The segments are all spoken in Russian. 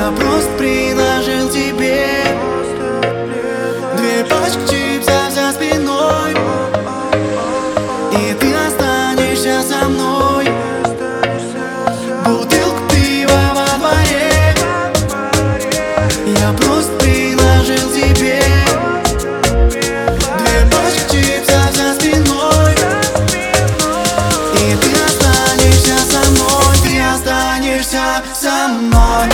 Я просто предложил тебе 2 пачки чипсов за спиной, и ты останешься со мной. Бутылку пива во дворе. Я просто предложил тебе 2 пачки чипсов за спиной, и ты останешься со мной. Ты останешься со мной.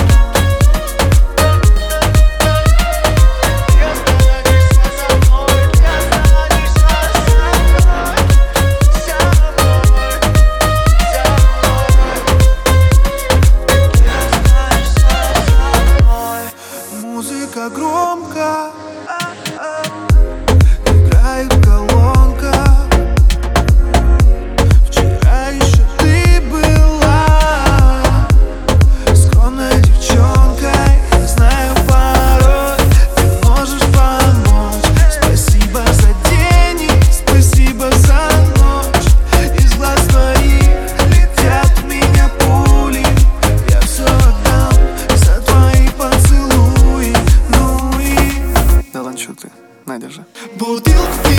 Музыка громко, играет колонка. Вчера еще ты была скромной девчонкой. Знаю, порой ты можешь помочь. Спасибо за день и спасибо за ночь. Из глаз твоих летят в меня пули. Я все отдам за твои поцелуи. Ну и... Да ладно, что ты, на, держи. Бутылку